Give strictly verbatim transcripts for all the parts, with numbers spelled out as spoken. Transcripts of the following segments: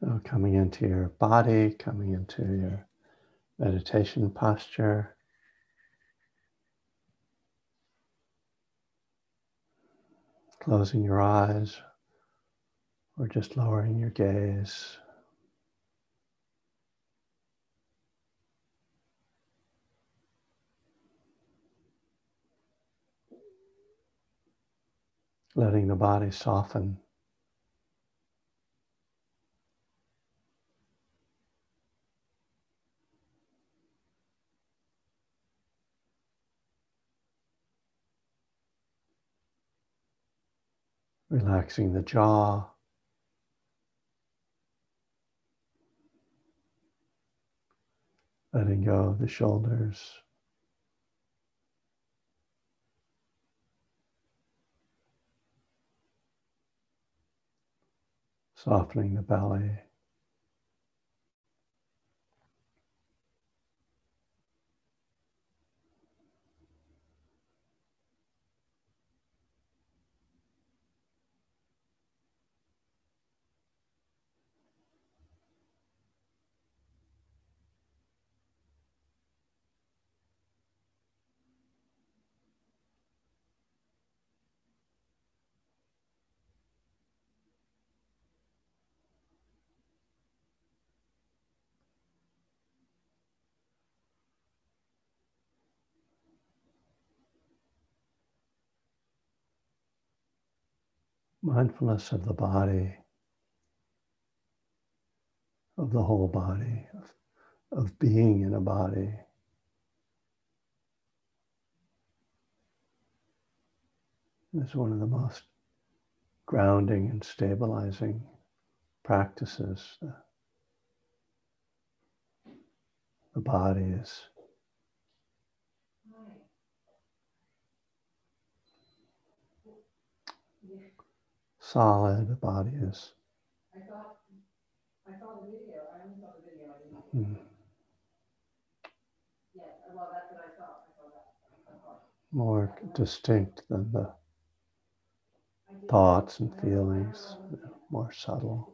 So coming into your body, coming into your meditation posture. Closing your eyes or just lowering your gaze. Letting the body soften. Relaxing the jaw. Letting go of the shoulders. Softening the belly. Mindfulness of the body, of the whole body, of, of being in a body. Is one of the most grounding and stabilizing practices. The, the body is solid, the body is mm, more distinct than the thoughts and feelings, more subtle.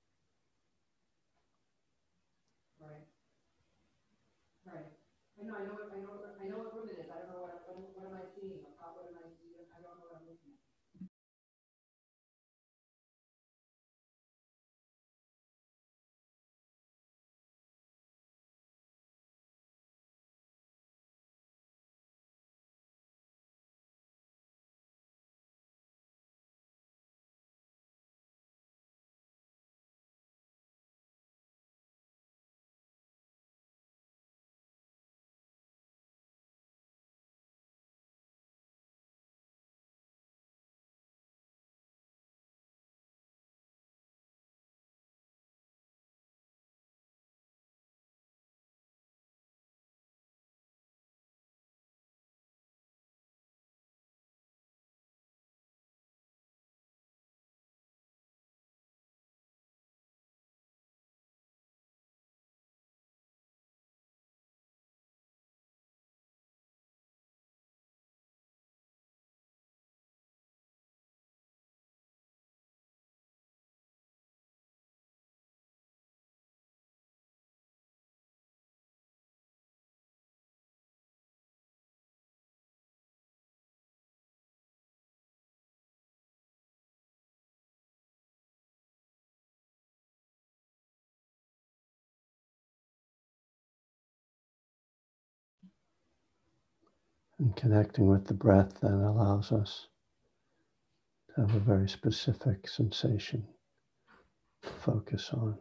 And connecting with the breath then allows us to have a very specific sensation to focus on.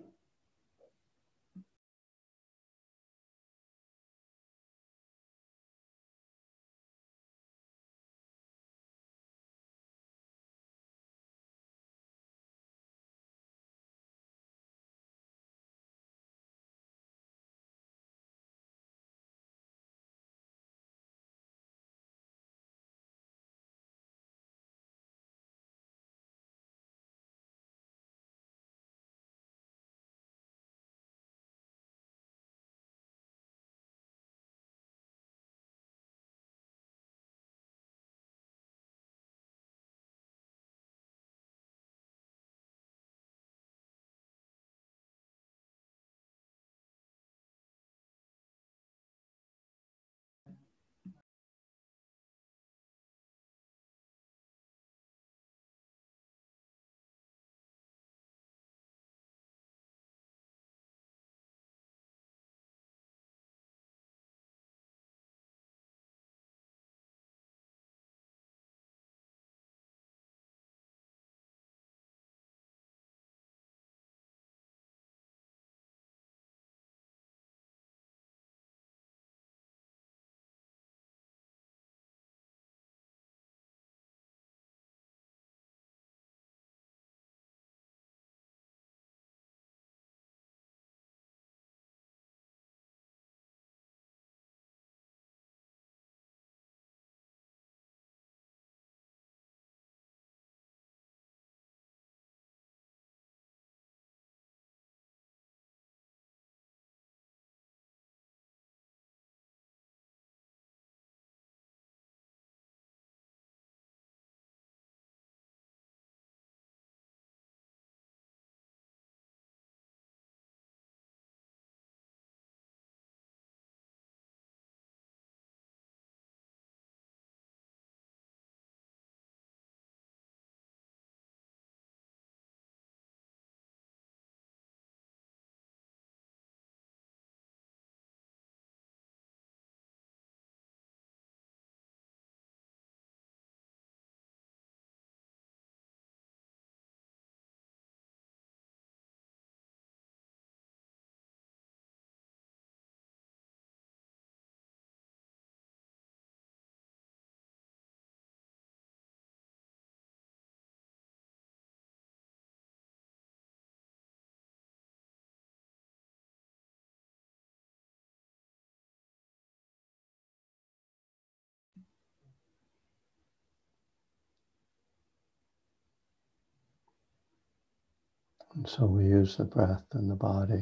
And so we use the breath and the body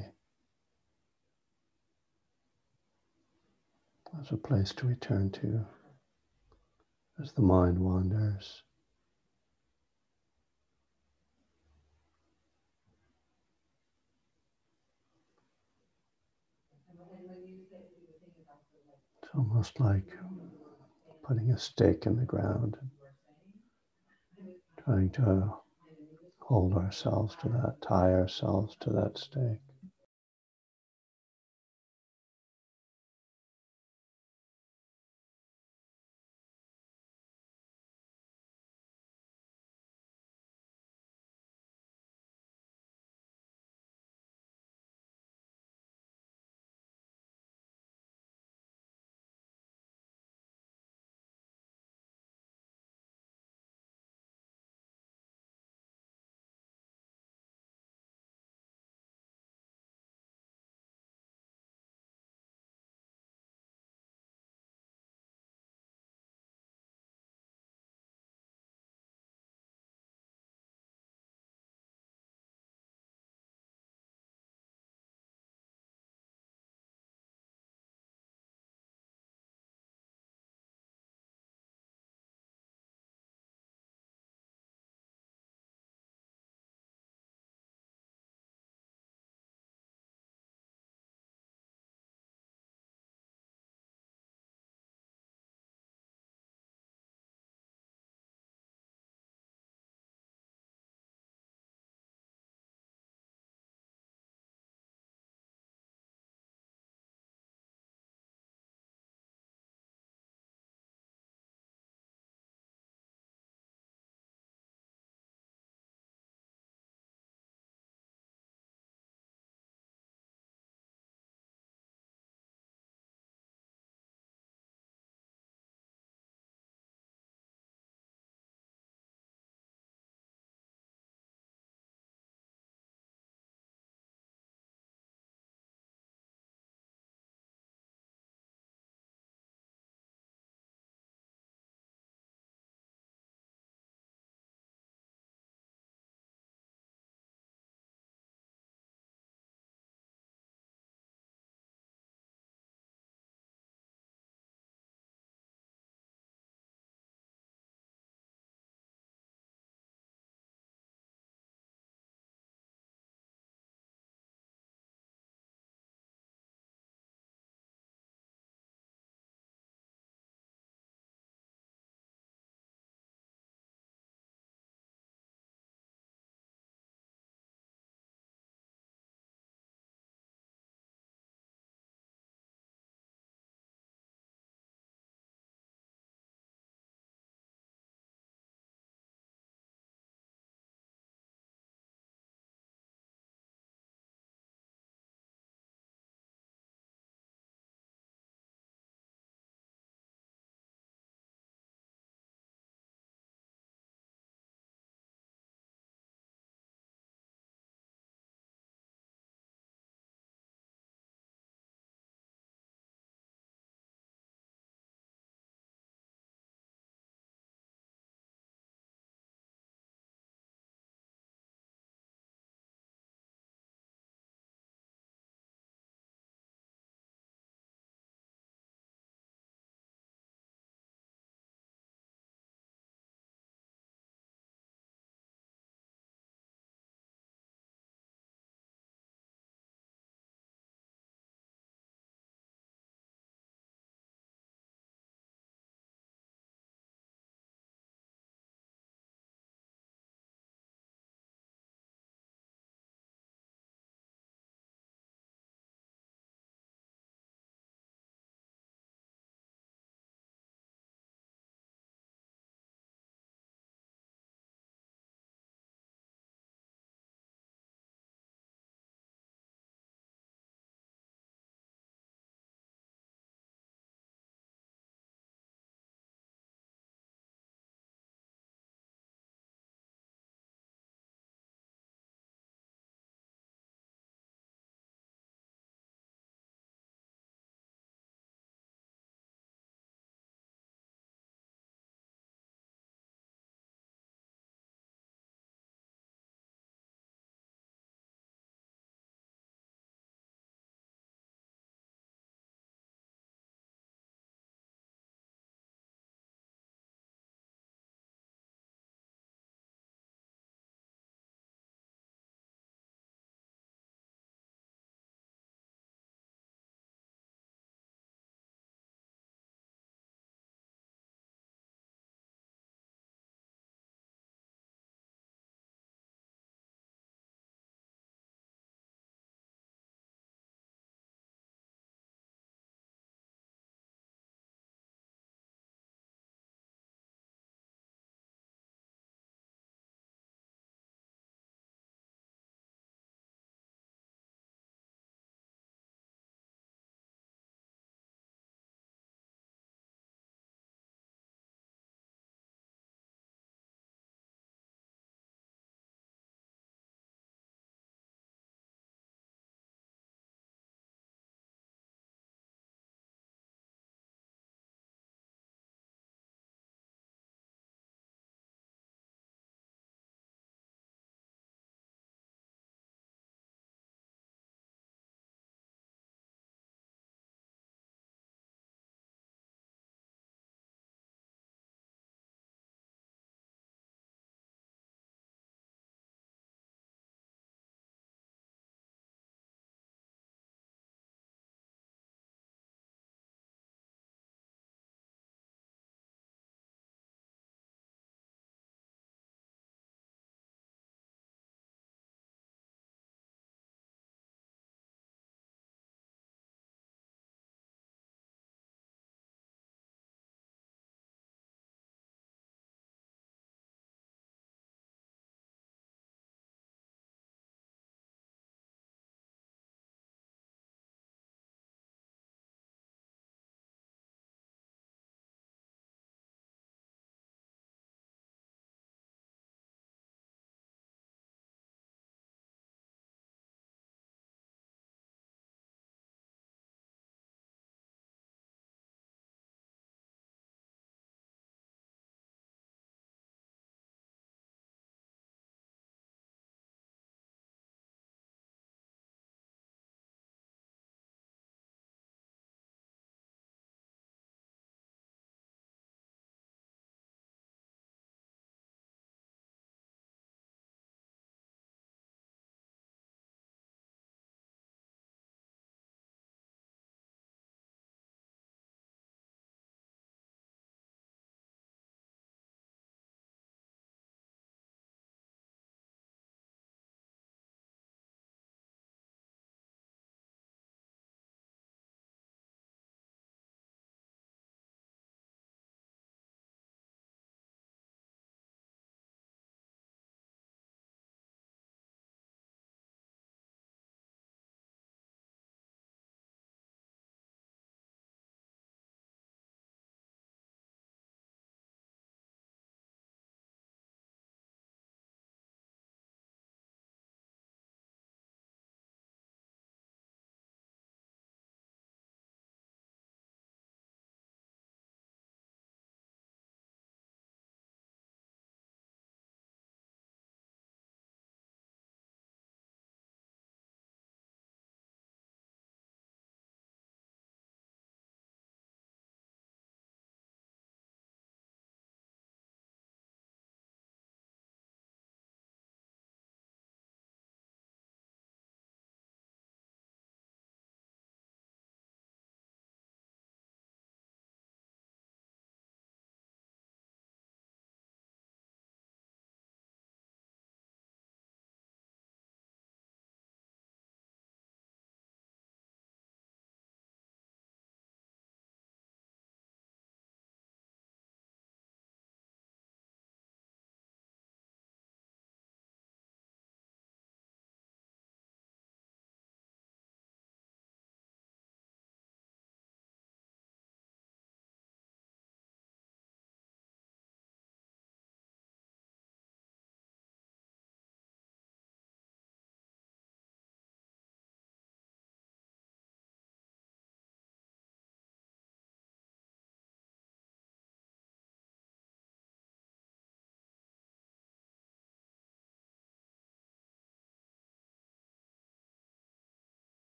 as a place to return to as the mind wanders. It's almost like putting a stake in the ground, trying to hold ourselves to that, tie ourselves to that stake.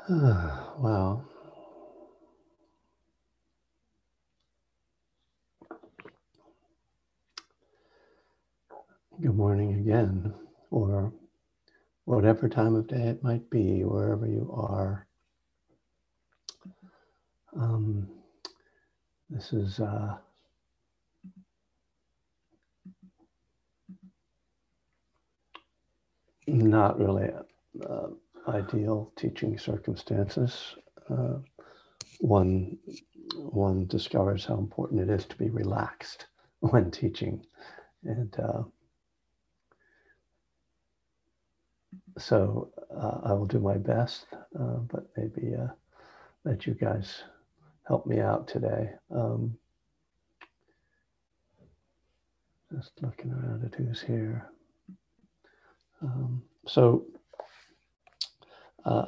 Wow. Good morning again, or whatever time of day it might be, wherever you are. Um, this is uh, not really uh, ideal teaching circumstances. Uh, one one discovers how important it is to be relaxed when teaching, and uh, so uh, I will do my best, uh, but maybe uh, let you guys help me out today. Um, just looking around at who's here. Um, so uh,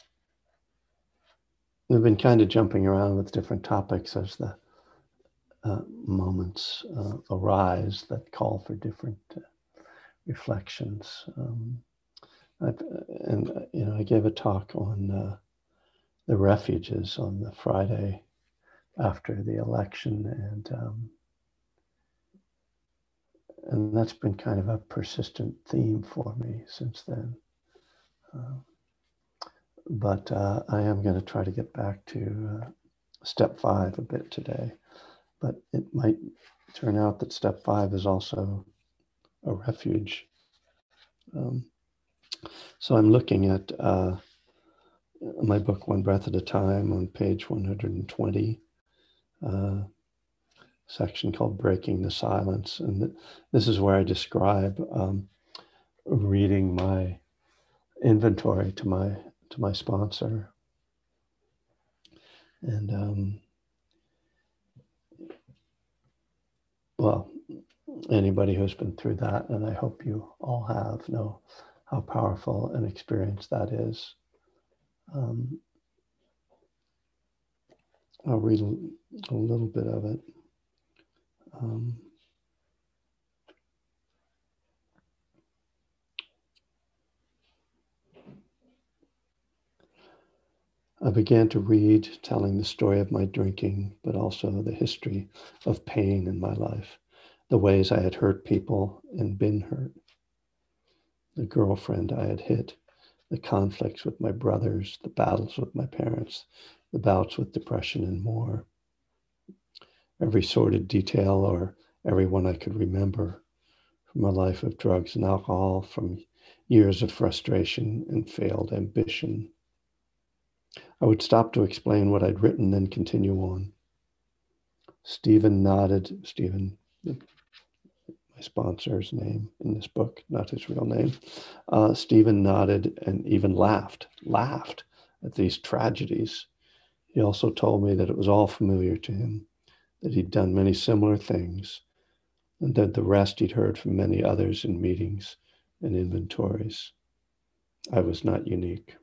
we've been kind of jumping around with different topics as the uh, moments uh, arise that call for different uh, reflections. Um, I've, and uh, you know, I gave a talk on uh, the refuges on the Friday after the election, and um, and that's been kind of a persistent theme for me since then. Uh, but uh, I am going to try to get back to uh, step five a bit today. But it might turn out that step five is also a refuge. Um, so I'm looking at uh, my book, One Breath at a Time, on page one hundred twenty, uh, section called Breaking the Silence. And th- this is where I describe um, reading my inventory to my to my sponsor. And um, well, anybody who's been through that, and I hope you all have, know how powerful an experience that is. Um, I'll read a, a little bit of it. Um, I began to read, telling the story of my drinking, but also the history of pain in my life, the ways I had hurt people and been hurt, the girlfriend I had hit, the conflicts with my brothers, the battles with my parents, the bouts with depression, and more. Every sordid detail, or every one I could remember, from a life of drugs and alcohol, from years of frustration and failed ambition. I would stop to explain what I'd written, then continue on. Stephen nodded. Stephen, my sponsor's name in this book, not his real name. Uh, Stephen nodded and even laughed, laughed at these tragedies. He also told me that it was all familiar to him, that he'd done many similar things, and that the rest he'd heard from many others in meetings and inventories. I was not unique.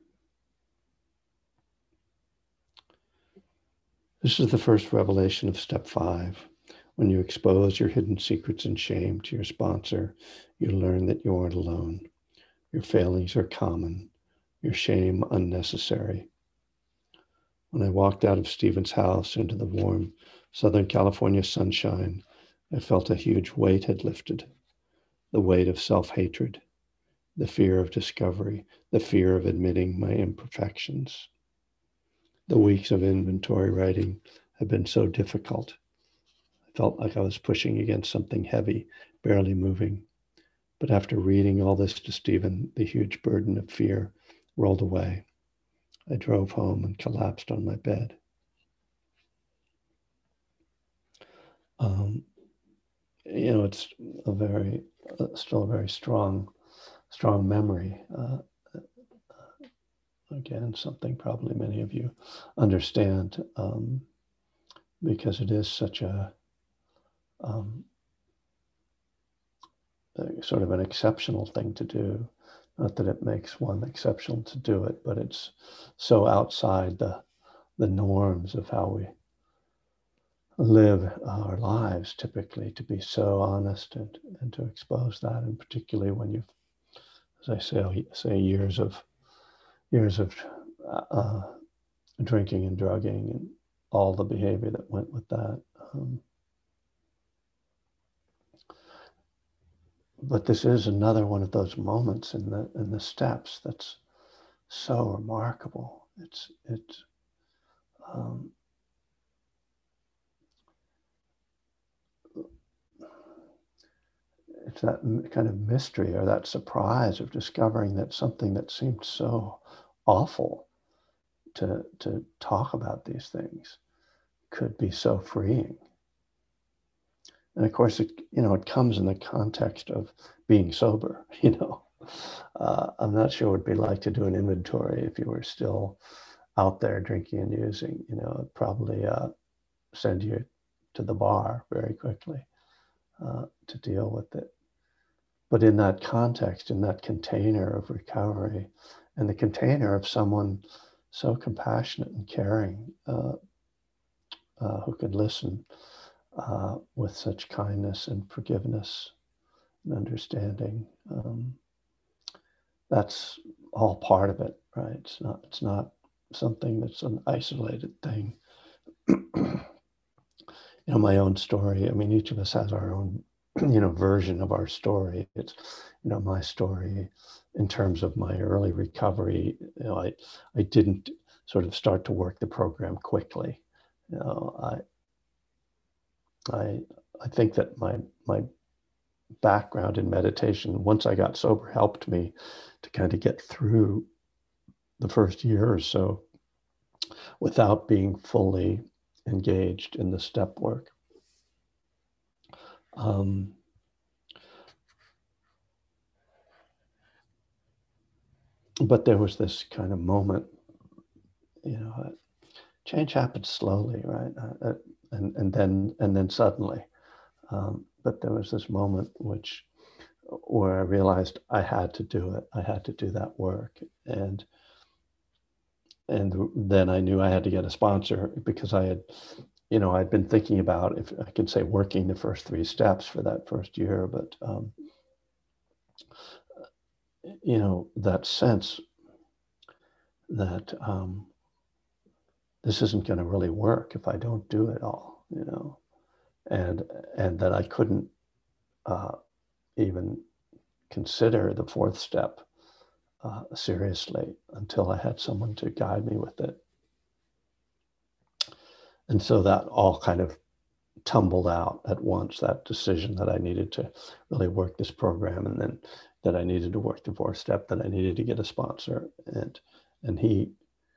This is the first revelation of step five. When you expose your hidden secrets and shame to your sponsor, you learn that you aren't alone. Your failings are common, your shame unnecessary. When I walked out of Stephen's house into the warm Southern California sunshine, I felt a huge weight had lifted, the weight of self-hatred, the fear of discovery, the fear of admitting my imperfections. The weeks of inventory writing have been so difficult. I felt like I was pushing against something heavy, barely moving. But after reading all this to Stephen, the huge burden of fear rolled away. I drove home and collapsed on my bed. Um, you know, it's a very, uh, still a very strong, strong memory. Uh, again, something probably many of you understand, um, because it is such a, um, a sort of an exceptional thing to do. Not that it makes one exceptional to do it, but it's so outside the the norms of how we live our lives typically, to be so honest and, and to expose that, and particularly when you've, as I say, say years of years of uh, drinking and drugging and all the behavior that went with that. Um, but this is another one of those moments in the in the steps that's so remarkable. It's it's um, it's that kind of mystery or that surprise of discovering that something that seemed so awful to to talk about these things could be so freeing. And of course, it you know it comes in the context of being sober. You know, uh, I'm not sure what it'd be like to do an inventory if you were still out there drinking and using. You know, it'd probably uh, send you to the bar very quickly uh, to deal with it. But in that context, in that container of recovery, and the container of someone so compassionate and caring, uh, uh, who could listen uh, with such kindness and forgiveness and understanding. Um, that's all part of it, right? It's not. It's not something that's an isolated thing. You know, my own story. I mean, each of us has our own, you know, version of our story. It's, you know, my story in terms of my early recovery. You know, I I didn't sort of start to work the program quickly. You know, I I I think that my my background in meditation, once I got sober, helped me to kind of get through the first year or so without being fully engaged in the step work. Um, but there was this kind of moment, you know, uh, change happens slowly, right? Uh, uh, and and then and then suddenly, um, but there was this moment which where I realized I had to do it. I had to do that work, and and then I knew I had to get a sponsor because I had, you know, I'd been thinking about, if I could say, working the first three steps for that first year, but um, you know, that sense that um, this isn't going to really work if I don't do it all, you know, and and that I couldn't uh, even consider the fourth step uh, seriously until I had someone to guide me with it. And so that all kind of tumbled out at once, that decision that I needed to really work this program, and then that I needed to work the fourth step, that I needed to get a sponsor. And and he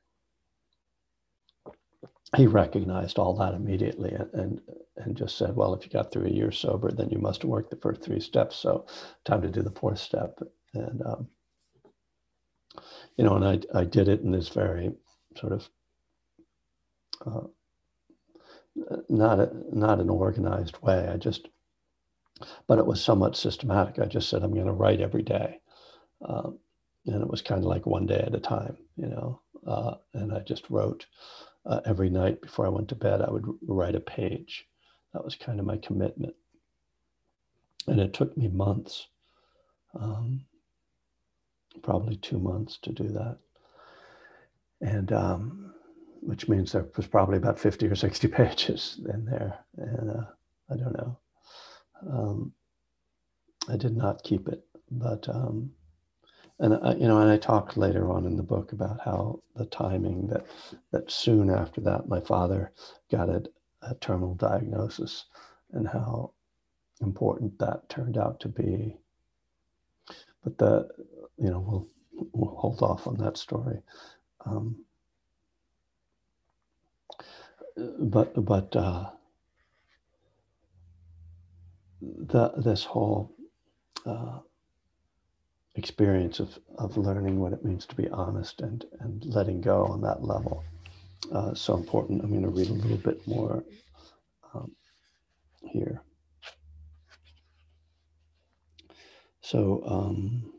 he recognized all that immediately, and, and and just said, well, if you got through a year sober, then you must have worked the first three steps. So time to do the fourth step. And um, you know, and I I did it in this very sort of uh, not a, not an organized way. I just, but it was somewhat systematic. I just said, I'm going to write every day. Um, and it was kind of like one day at a time, you know, uh, and I just wrote uh, every night before I went to bed. I would write a page. That was kind of my commitment. And it took me months, um, probably two months to do that. And um, which means there was probably about fifty or sixty pages in there. And uh, I don't know. Um, I did not keep it, but um, and I, you know, and I talk later on in the book about how the timing that that soon after that my father got a, a terminal diagnosis, and how important that turned out to be. But the, you know, we'll we'll hold off on that story. Um, but but uh, the this whole uh, experience of of learning what it means to be honest and and letting go on that level, uh, so important. I'm going to read a little bit more um, here. So um,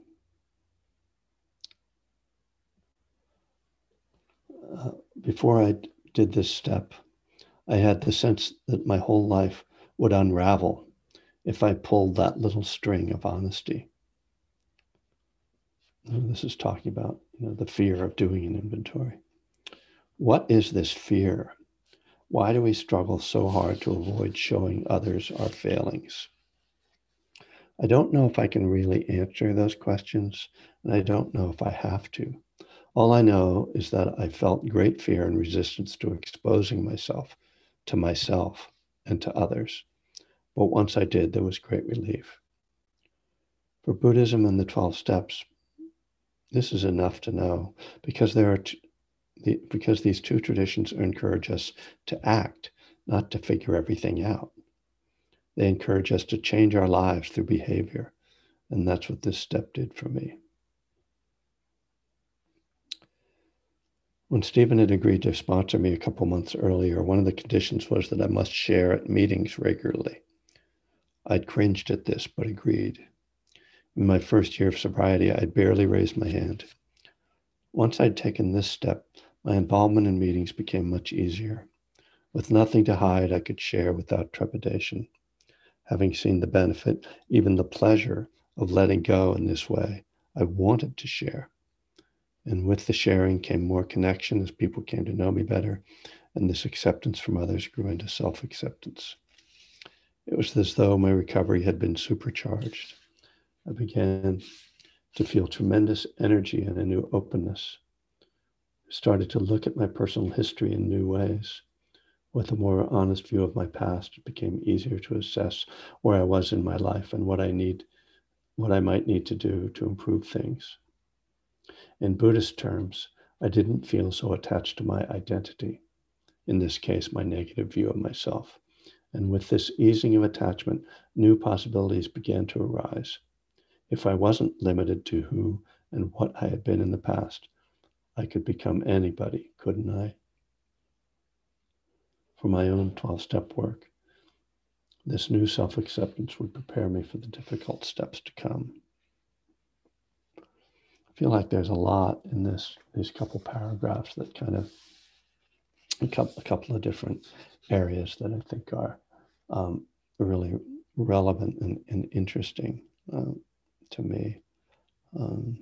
uh, before I did this step, I had the sense that my whole life would unravel if I pulled that little string of honesty. This is talking about, you know, the fear of doing an inventory. What is this fear? Why do we struggle so hard to avoid showing others our failings? I don't know if I can really answer those questions, and I don't know if I have to. All I know is that I felt great fear and resistance to exposing myself to myself and to others. But once I did, there was great relief. For Buddhism and the twelve steps, this is enough to know, because there are t- the, because these two traditions encourage us to act, not to figure everything out. They encourage us to change our lives through behavior, and that's what this step did for me. When Stephen had agreed to sponsor me a couple months earlier, one of the conditions was that I must share at meetings regularly. I'd cringed at this, but agreed. In my first year of sobriety, I'd barely raised my hand. Once I'd taken this step, my involvement in meetings became much easier. With nothing to hide, I could share without trepidation. Having seen the benefit, even the pleasure of letting go in this way, I wanted to share. And with the sharing came more connection as people came to know me better, and this acceptance from others grew into self-acceptance. It was as though my recovery had been supercharged. I began to feel tremendous energy and a new openness. I started to look at my personal history in new ways. With a more honest view of my past, it became easier to assess where I was in my life and what I need, what I might need to do to improve things. In Buddhist terms, I didn't feel so attached to my identity, in this case, my negative view of myself. And with this easing of attachment, new possibilities began to arise. If I wasn't limited to who and what I had been in the past, I could become anybody, couldn't I? For my own twelve-step work, this new self-acceptance would prepare me for the difficult steps to come. I feel like there's a lot in this, these couple paragraphs that kind of, a couple, a couple of different areas that I think are um, really relevant and, and interesting uh, to me. Um,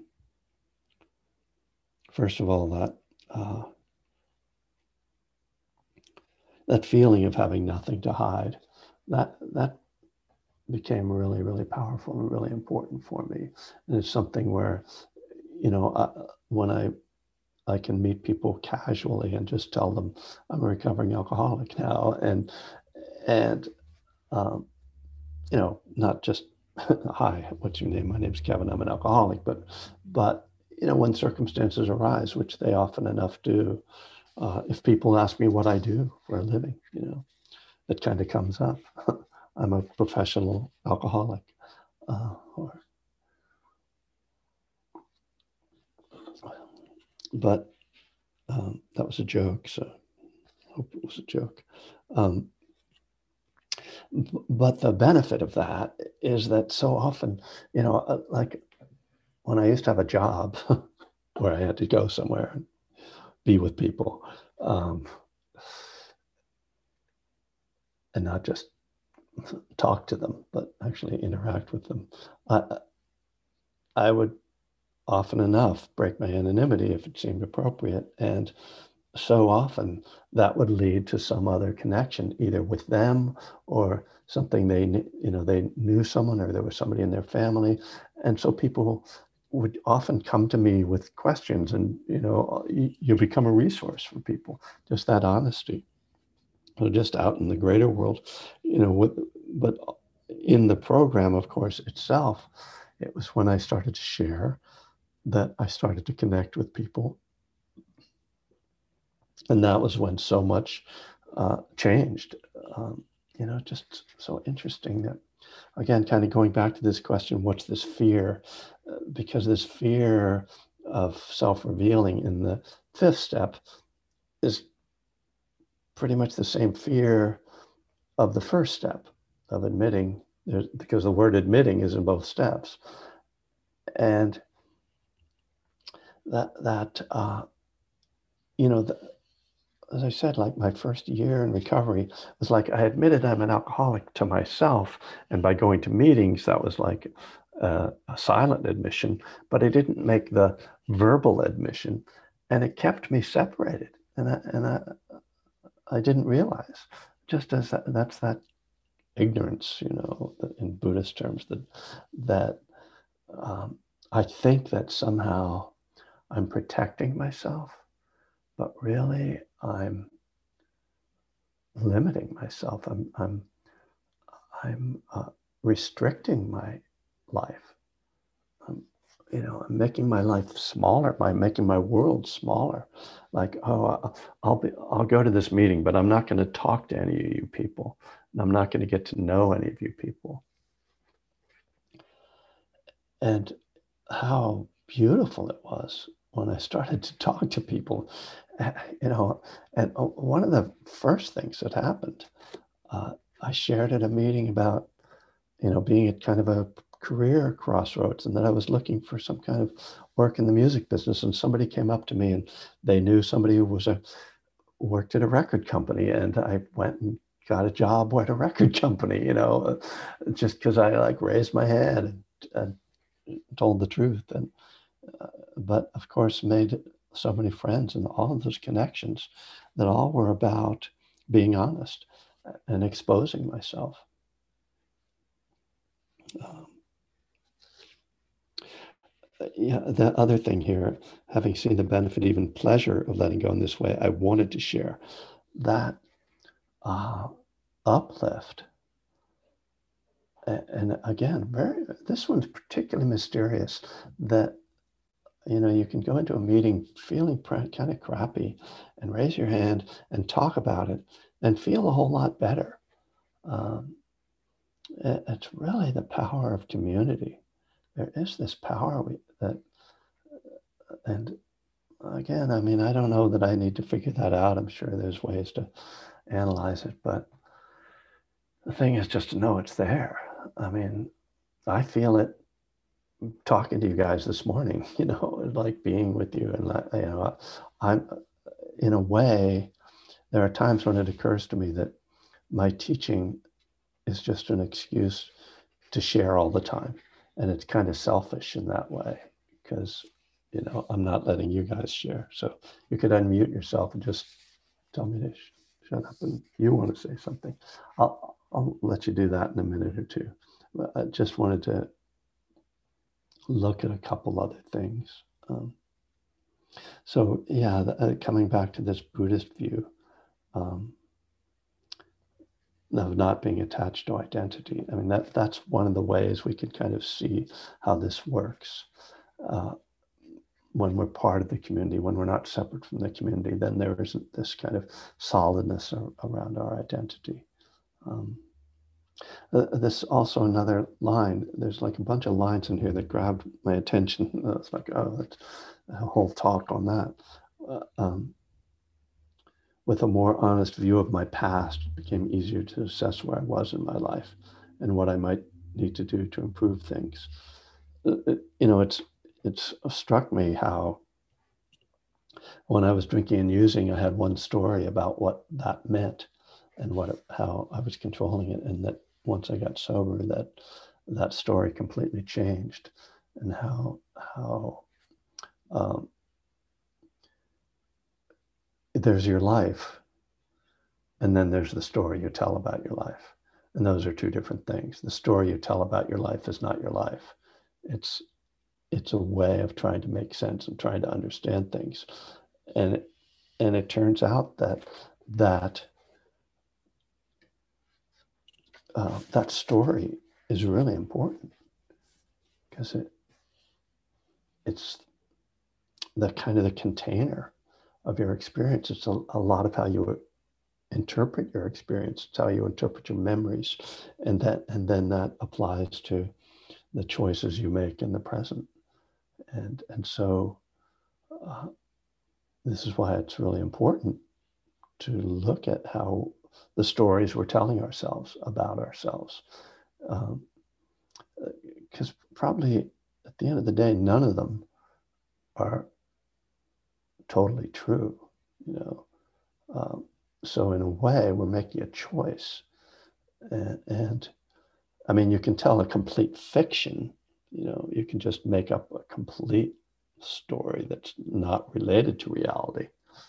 first of all, that uh, that feeling of having nothing to hide, that that became really, really powerful and really important for me. And it's something where, you know, uh, when I I can meet people casually and just tell them I'm a recovering alcoholic now, and and um, you know, not just hi, what's your name? My name's Kevin. I'm an alcoholic, but but you know, when circumstances arise, which they often enough do, uh, if people ask me what I do for a living, you know, it kind of comes up. I'm a professional alcoholic, uh, or, but um, that was a joke. So I hope it was a joke. Um, but the benefit of that is that so often, you know, uh, like when I used to have a job where I had to go somewhere and be with people, um, and not just talk to them, but actually interact with them, I, I would often enough break my anonymity if it seemed appropriate. And so often that would lead to some other connection, either with them or something they, you know, they knew someone or there was somebody in their family. And so people would often come to me with questions, and, you know, you, you become a resource for people, just that honesty. So just out in the greater world, you know, with, but in the program, of course, itself, it was when I started to share that I started to connect with people. And that was when so much uh, changed. Um, you know, just so interesting that, again, kind of going back to this question, what's this fear? Uh, because this fear of self-revealing in the fifth step is pretty much the same fear of the first step of admitting, because the word admitting is in both steps. And that, that uh, you know, the, as I said, like my first year in recovery was like I admitted I'm an alcoholic to myself. And by going to meetings, that was like, uh, a silent admission, but I didn't make the verbal admission, and it kept me separated. And I, and I, I didn't realize, just as that, that's that ignorance, you know, in Buddhist terms, that that um, I think that somehow I'm protecting myself, but really I'm limiting myself. I'm I'm I'm uh, restricting my life. I'm, you know, I'm making my life smaller by making my world smaller. Like, oh, I'll be, I'll go to this meeting, but I'm not going to talk to any of you people, and I'm not going to get to know any of you people. And how beautiful it was when I started to talk to people, you know. And one of the first things that happened, uh, I shared at a meeting about, you know, being at kind of a career crossroads, and that I was looking for some kind of work in the music business. And somebody came up to me, and they knew somebody who was a worked at a record company, and I went and got a job at a record company, you know, just because I like raised my hand and, and told the truth. And uh, but of course made so many friends, and all of those connections that all were about being honest and exposing myself. Um, yeah, the other thing here, having seen the benefit, even pleasure of letting go in this way, I wanted to share that uh, uplift. And again, very, this one's particularly mysterious, that, you know, you can go into a meeting feeling kind of crappy and raise your hand and talk about it and feel a whole lot better. Um, it, it's really the power of community. There is this power we, that, and again, I mean, I don't know that I need to figure that out. I'm sure there's ways to analyze it, but the thing is just to know it's there. I mean, I feel it talking to you guys this morning, you know, like being with you. And, you know, I'm, in a way, there are times when it occurs to me that my teaching is just an excuse to share all the time. And it's kind of selfish in that way, because, you know, I'm not letting you guys share. So you could unmute yourself and just tell me to sh- shut up and you want to say something. I'll, I'll let you do that in a minute or two. But I just wanted to look at a couple other things. Um, so yeah, the, uh, coming back to this Buddhist view um, of not being attached to identity. I mean, that that's one of the ways we could kind of see how this works. Uh, when we're part of the community, when we're not separate from the community, then there isn't this kind of solidness ar- around our identity. Um, uh, this also another line. There's like a bunch of lines in here that grabbed my attention. Uh, it's like, oh, that's a whole talk on that. Uh, um, with a more honest view of my past, it became easier to assess where I was in my life and what I might need to do to improve things. Uh, it- you know, it's it's struck me how when I was drinking and using, I had one story about what that meant and what it, how I was controlling it, and that once I got sober, that that story completely changed, and how how um, there's your life, and then there's the story you tell about your life, and those are two different things. The story you tell about your life is not your life. It's it's a way of trying to make sense and trying to understand things, and it, and it turns out that that uh, that story is really important, because it it's the kind of the container of your experience. It's a, a lot of how you interpret your experience. It's how you interpret your memories, and that and then that applies to the choices you make in the present. And and so uh, this is why it's really important to look at how the stories we're telling ourselves about ourselves. Um, because probably at the end of the day, none of them are totally true, you know. Um, so in a way, we're making a choice, and, and I mean, you can tell a complete fiction you know, you can just make up a complete story that's not related to reality.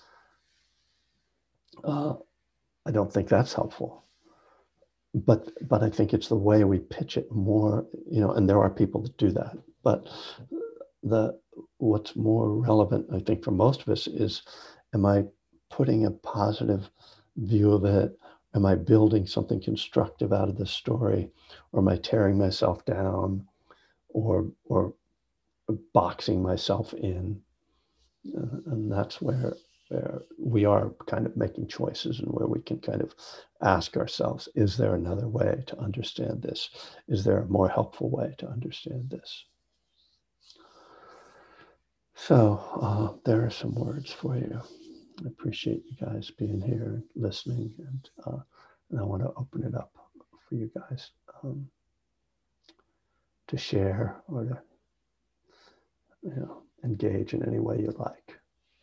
Uh, I don't think that's helpful. But but I think it's the way we pitch it more, you know, and there are people that do that. But the what's more relevant, I think, for most of us is, am I putting a positive view of it? Am I building something constructive out of the story? Or am I tearing myself down or or boxing myself in? Uh, and that's where where we are kind of making choices, and where we can kind of ask ourselves, is there another way to understand this? Is there a more helpful way to understand this? So uh, there are some words for you. I appreciate you guys being here and listening, and, uh, and I want to open it up for you guys um, to share or to, you know, engage in any way you like.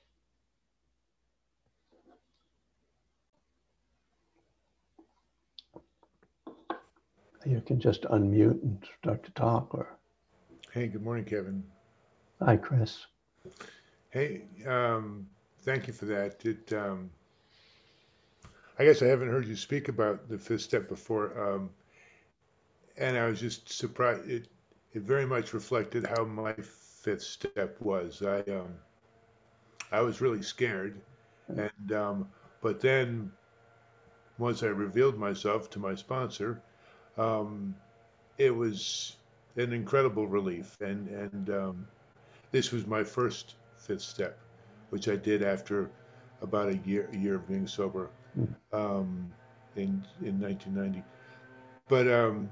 You can just unmute and start to talk. Or Hey, good morning, Kevin. hi, Chris. Hey, um, thank you for that. It, um, I guess I haven't heard you speak about the fifth step before, um, and I was just surprised. It it very much reflected how my fifth step was. I um, I was really scared, and um, but then once I revealed myself to my sponsor, um, it was an incredible relief, and and um, this was my first fifth step, which I did after about a year a year of being sober Mm. um, in in nineteen ninety. But um,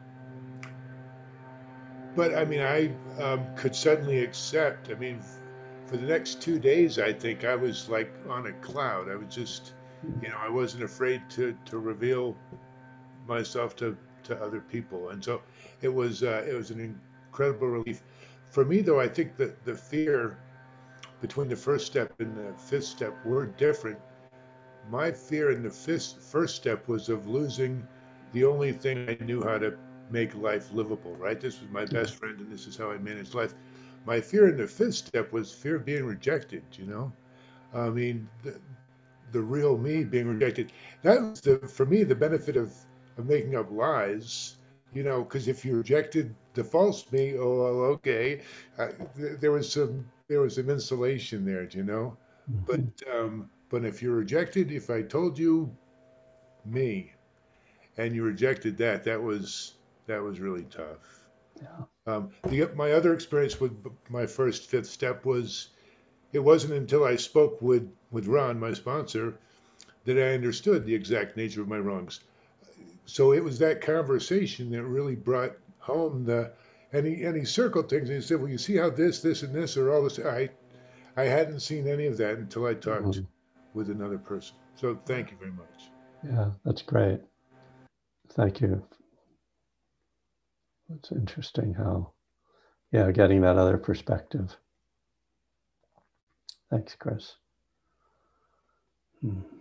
but I mean, I um, could suddenly accept. I mean, for the next two days, I think I was like on a cloud. I was just, you know, I wasn't afraid to to reveal myself to to other people, and so it was uh, it was an incredible relief. For me, though, I think that the fear between the first step and the fifth step were different. My fear in the fifth, first step was of losing the only thing I knew how to make life livable, right? This was my best friend, and this is how I managed life. My fear in the fifth step was fear of being rejected, you know? I mean, the, the real me being rejected. That was, the, for me, the benefit of, of making up lies, you know, because if you rejected the false me, oh, well, okay, uh, th- there was some there was some insulation there, you know. But Mm-hmm. um, but if you're rejected, if I told you me and you rejected that, that was that was really tough. Yeah. Um, the, my other experience with my first fifth step was it wasn't until I spoke with with Ron, my sponsor, that I understood the exact nature of my wrongs. So it was that conversation that really brought home the and he and he circled things and he said, well, you see how this, this, and this are all this. I I hadn't seen any of that until I talked Mhm. with another person. So thank you very much. Yeah, that's great. Thank you. It's interesting how, yeah, getting that other perspective. Thanks, Chris. Hmm.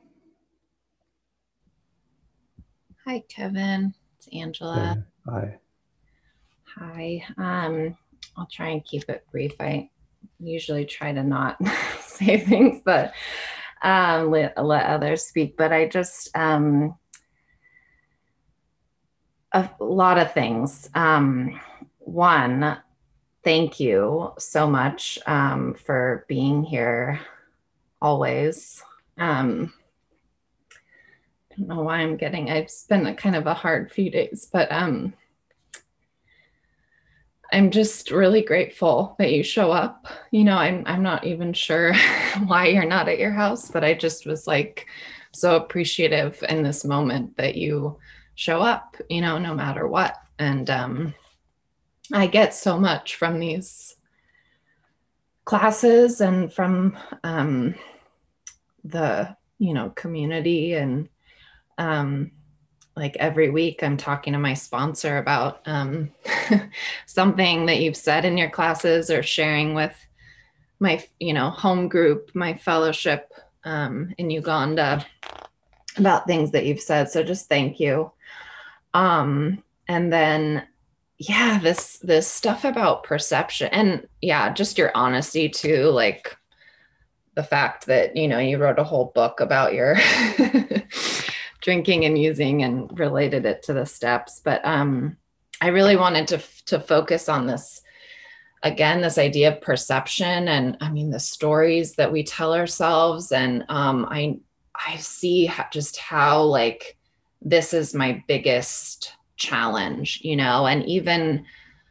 Hi, Kevin. It's Angela. Hey, bye. Hi. Um, I'll try and keep it brief. I usually try to not say things, but um, let, let others speak. But I just, um, a lot of things. Um, one, thank you so much um, for being here always. Um, I don't know why I'm getting, I've spent a kind of a hard few days, but um, I'm just really grateful that you show up. You know, I'm I'm not even sure why you're not at your house, but I just was like so appreciative in this moment that you show up, you know, no matter what. And um I get so much from these classes and from um the, you know, community and um like every week I'm talking to my sponsor about um, something that you've said in your classes or sharing with my, you know, home group, my fellowship um, in Uganda about things that you've said. So just thank you. Um, and then yeah, this this stuff about perception, and yeah, just your honesty too, like the fact that, you know, you wrote a whole book about your drinking and using and related it to the steps. But um, I really wanted to to focus on this again, this idea of perception, and I mean the stories that we tell ourselves. And um, I I see how, just how like this is my biggest challenge, you know, and even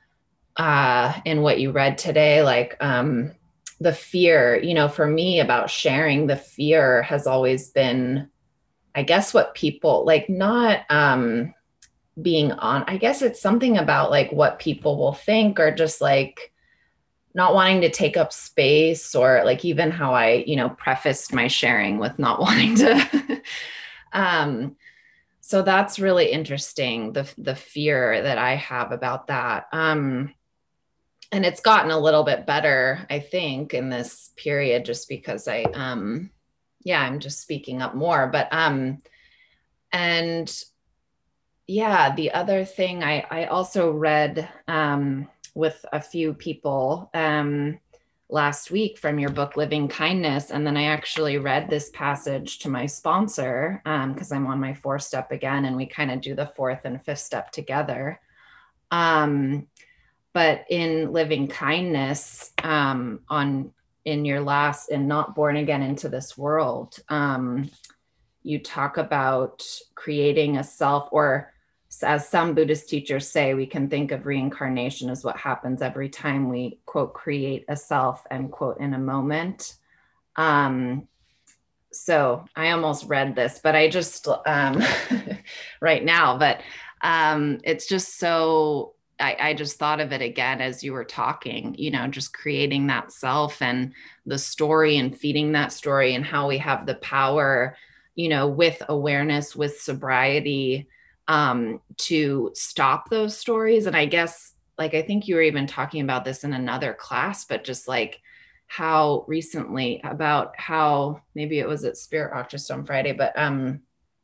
uh, in what you read today, like um, the fear, you know, for me about sharing, the fear has always been, I guess, what people like, not um, being on, I guess it's something about like what people will think, or just like not wanting to take up space, or like even how I, you know, prefaced my sharing with not wanting to. um, so that's really interesting, the the fear that I have about that. Um, and it's gotten a little bit better, I think, in this period, just because I, um, yeah, I'm just speaking up more. But um, and yeah, the other thing I I also read um with a few people um last week from your book Living Kindness, and then I actually read this passage to my sponsor um because I'm on my fourth step again, and we kind of do the fourth and fifth step together. Um but in Living Kindness, um on in your last, in Not Born Again into This World, um you talk about creating a self, or as some Buddhist teachers say, we can think of reincarnation as what happens every time we, quote, create a self, end quote, in a moment. Um, so I almost read this, but I just, um, right now, but um, it's just so, I, I just thought of it again as you were talking, you know, just creating that self and the story and feeding that story, and how we have the power, you know, with awareness, with sobriety, um, to stop those stories. And I guess, like, I think you were even talking about this in another class, but just like how recently, about how maybe it was at Spirit Rock just on Friday, but um,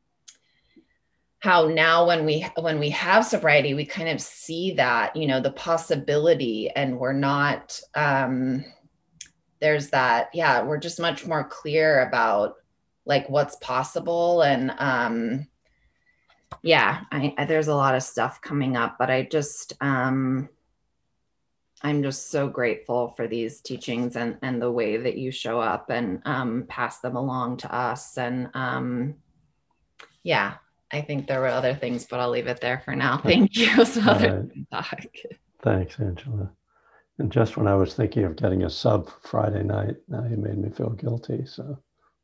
how now when we when we have sobriety, we kind of see that, you know, the possibility, and we're not um, there's that, yeah, we're just much more clear about like what's possible. And um, yeah, I, I, there's a lot of stuff coming up, but I just um, I'm just so grateful for these teachings, and, and the way that you show up and um, pass them along to us. And um, yeah, I think there were other things, but I'll leave it there for now. Thank you. So Right. Thanks, Angela. And just when I was thinking of getting a sub Friday night, now you made me feel guilty. So,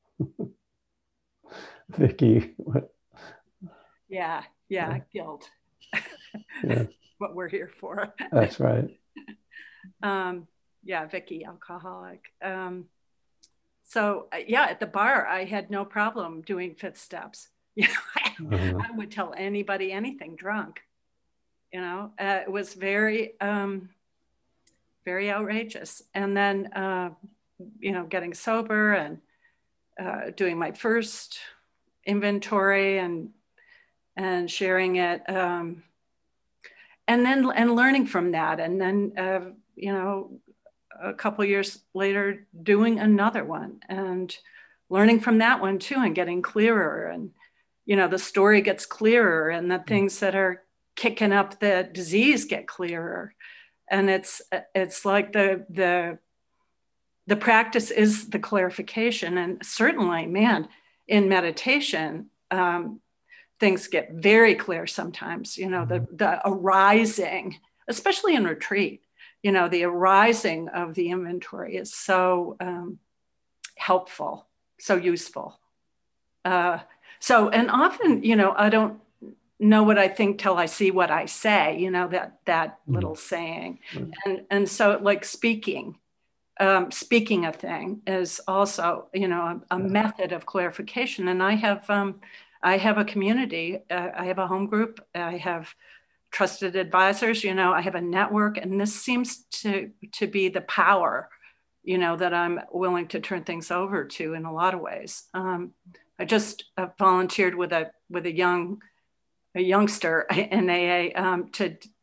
Vicki, what? Yeah, yeah, yeah. Guilt. Yeah. What we're here for. That's right. um, yeah, Vicki, alcoholic. Um, so yeah, at the bar, I had no problem doing fifth steps. You know, uh-huh. I would tell anybody anything drunk. You know, uh, it was very, um, very outrageous. And then, uh, you know, getting sober and uh, doing my first inventory and and sharing it, um, and then and learning from that, and then uh, you know, a couple years later doing another one and learning from that one too, and getting clearer, and you know, the story gets clearer, and the things that are kicking up the disease get clearer. And it's it's like the the the practice is the clarification. And certainly, man, in meditation, um, things get very clear sometimes, you know, the, the arising, especially in retreat, you know, the arising of the inventory is so um, helpful, so useful. Uh, so, and often, you know, I don't know what I think till I see what I say, you know, that, that mm-hmm. little saying. Mm-hmm. And, and so like speaking, um, speaking a thing is also, you know, a, a method of clarification. And I have, um, I have a community, uh, I have a home group, I have trusted advisors, you know, I have a network, and this seems to, to be the power, you know, that I'm willing to turn things over to in a lot of ways. Um, I just uh, volunteered with a, with a young, a youngster in A A um, to,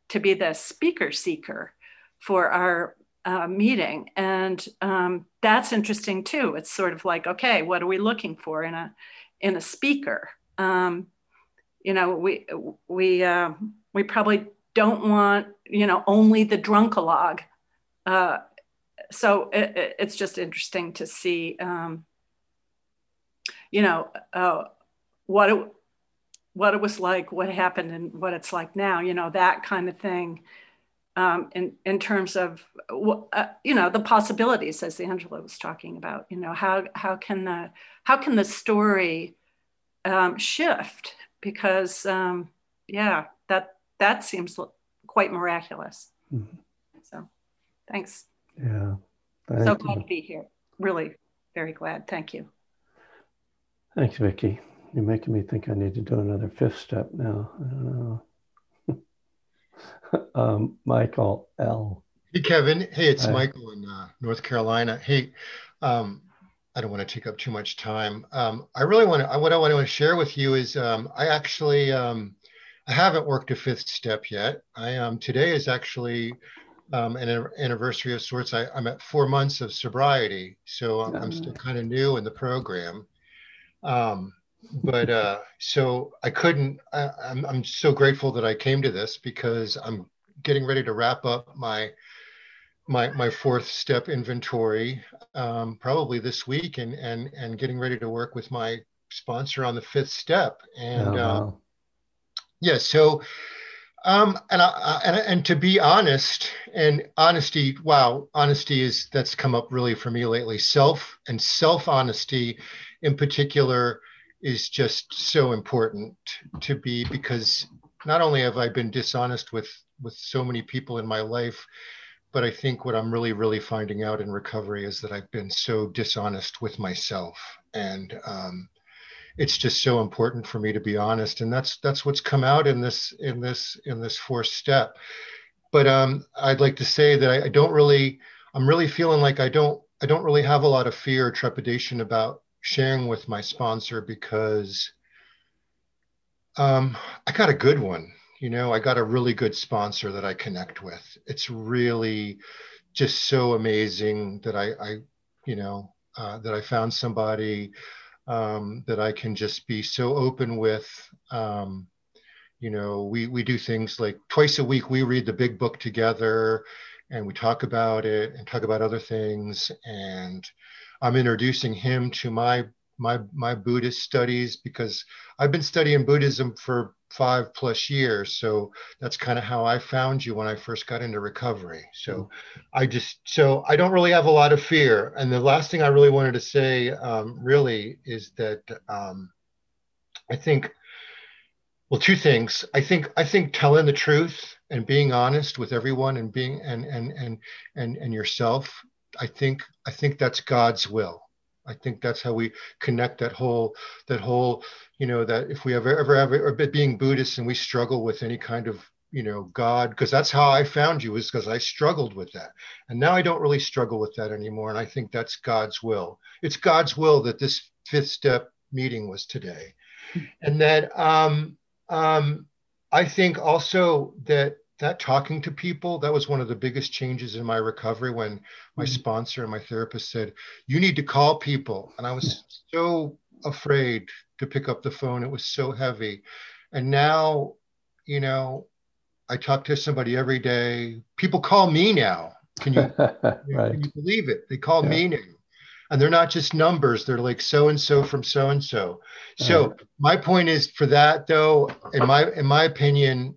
to be the speaker seeker for our uh, meeting. And um, that's interesting too. It's sort of like, okay, what are we looking for in a, in a speaker? Um, you know, we, we, uh, we probably don't want, you know, only the drunkalogue. Uh, so it, it's just interesting to see, um, you know, uh, what it, what it was like, what happened, and what it's like now, you know, that kind of thing. Um, in, in terms of, uh, you know, the possibilities, as Angela was talking about, you know, how, how can the, how can the story um, shift? Because, um, yeah, that, that seems quite miraculous. Mm-hmm. So thanks. Yeah. Thank so you. glad to be here. Really very glad. Thank you. Thanks, Vicki. You're making me think I need to do another fifth step now. I don't know. um, Michael L. Hey, Kevin. Hey, it's Hi. Michael in uh, North Carolina. Hey, um, I don't want to take up too much time. Um, I really want to, what I want to share with you is um, I actually, um, I haven't worked a fifth step yet. I um, today is actually um, an anniversary of sorts. I, I'm at four months of sobriety, so I'm, I'm still kind of new in the program. Um, but uh, so I couldn't, I, I'm, I'm so grateful that I came to this because I'm getting ready to wrap up my my my fourth step inventory um, probably this week, and and and getting ready to work with my sponsor on the fifth step. And oh, wow. uh, yeah, so um, and I, and and to be honest, and honesty, wow, honesty is that's come up really for me lately. Self and self honesty, in particular, is just so important to be, because not only have I been dishonest with with so many people in my life, but I think what I'm really, really finding out in recovery is that I've been so dishonest with myself. And um, it's just so important for me to be honest. And that's that's what's come out in this in this in this fourth step. But um, I'd like to say that I, I don't really, I'm really feeling like I don't I don't really have a lot of fear or trepidation about sharing with my sponsor, because um, I got a good one. You know, I got a really good sponsor that I connect with. It's really just so amazing that I, I you know, uh, that I found somebody um, that I can just be so open with. Um, you know, we we do things like twice a week. We read the big book together, and we talk about it and talk about other things. And I'm introducing him to my my my Buddhist studies, because I've been studying Buddhism for five plus years. So that's kind of how I found you when I first got into recovery. So I just, so I don't really have a lot of fear. And the last thing I really wanted to say um, really is that um, I think, well, two things. I think, I think telling the truth and being honest with everyone and being, and, and, and, and, and yourself, I think, I think that's God's will. I think that's how we connect that whole, that whole, you know, that if we ever, ever, ever, being Buddhist and we struggle with any kind of, you know, God, because that's how I found you, is because I struggled with that. And now I don't really struggle with that anymore. And I think that's God's will. It's God's will that this fifth step meeting was today. And that um, um, I think also that that talking to people, that was one of the biggest changes in my recovery, when my mm-hmm. sponsor and my therapist said, you need to call people. And I was so afraid to pick up the phone. It was so heavy. And now, you know, I talk to somebody every day. People call me now. Can you, right. can you believe it? They call yeah. me now. And they're not just numbers. They're like so-and-so from so-and-so. So right. my point is, for that though, in my, in my opinion,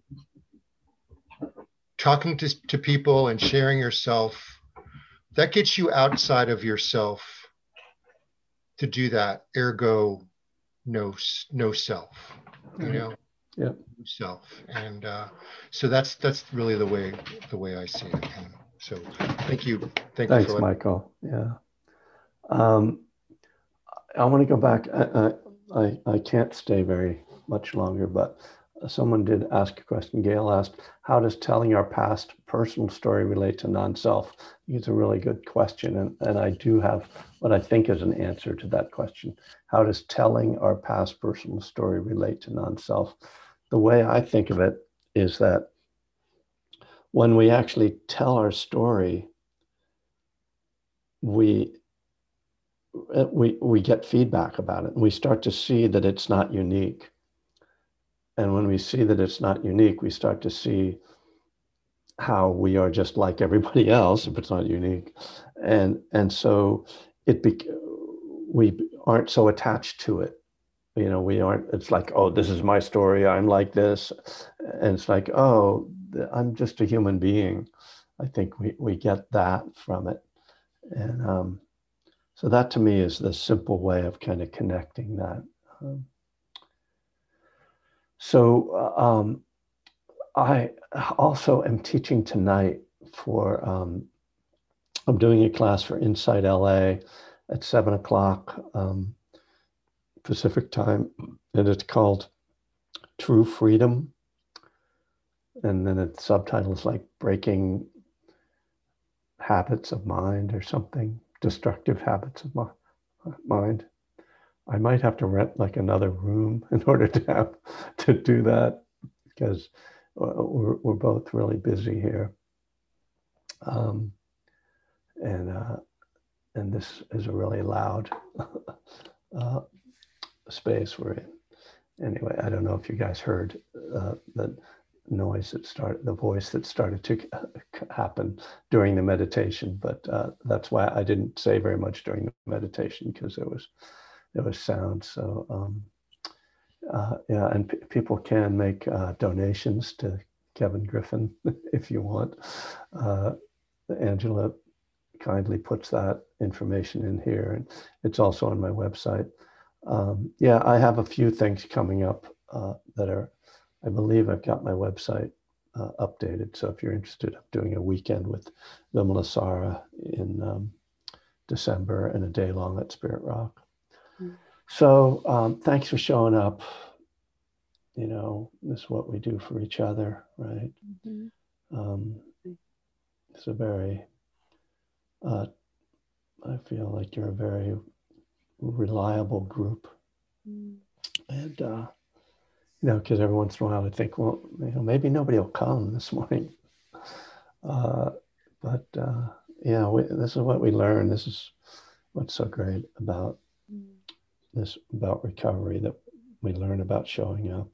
talking to, to people and sharing yourself, that gets you outside of yourself to do that. Ergo, no, no self, you know, yeah. self. And uh, so that's, that's really the way, the way I see it. And so thank you. Thank Thanks, you for Michael. Yeah. Um, I want to go back. I, I, I can't stay very much longer, but someone did ask a question. Gail asked, how does telling our past personal story relate to non-self? It's a really good question. And, and I do have what I think is an answer to that question. How does telling our past personal story relate to non-self? The way I think of it is that when we actually tell our story, we, we, we get feedback about it. And we start to see that it's not unique. And when we see that it's not unique, we start to see how we are just like everybody else if it's not unique. And, and so it be, we aren't so attached to it. You know, we aren't, it's like, oh, this is my story, I'm like this. And it's like, oh, I'm just a human being. I think we, we get that from it. And um, so that to me is the simple way of kind of connecting that. Um, so um, I also am teaching tonight for, um, I'm doing a class for Insight L A at seven o'clock um, Pacific time, and it's called True Freedom. And then its subtitle is like Breaking Habits of Mind or something, Destructive Habits of Mind. I might have to rent like another room in order to have to do that, because we're, we're both really busy here. Um, and, uh, and this is a really loud uh, space we're in. Anyway, I don't know if you guys heard uh, the noise that started, the voice that started to happen during the meditation, but uh, that's why I didn't say very much during the meditation, because there was there was sound. So um, uh, yeah, and p- people can make uh, donations to Kevin Griffin if you want. Uh, Angela kindly puts that information in here, and it's also on my website. Um, yeah, I have a few things coming up uh, that are, I believe I've got my website uh, updated. So if you're interested, I'm doing a weekend with Vimalasara in um, December and a day long at Spirit Rock. Mm-hmm. So um, thanks for showing up. You know, this is what we do for each other, right? Mm-hmm. Um, it's a very, uh, I feel like you're a very reliable group. Mm. And, uh, you know, because every once in a while I think, well, you know, maybe nobody will come this morning. Uh, but, uh, yeah, we, this is what we learn. This is what's so great about mm. this, about recovery, that we learn about showing up.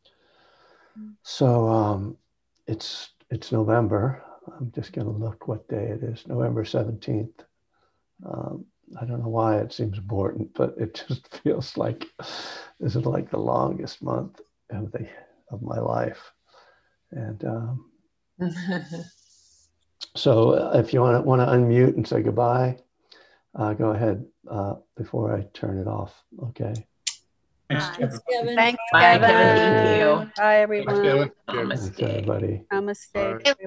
Mm. So um, it's, it's November. I'm just going to look what day it is, November seventeenth. Um, I don't know why it seems important, but it just feels like this is like the longest month of the of my life. And um, so if you want to want to unmute and say goodbye, uh, go ahead uh, before I turn it off. Okay. Thanks, Kevin. Kevin. Thanks, Bye, Kevin. Kevin. Thank you. Bye, everyone. Namaste. Thanks, everybody. Namaste. Bye.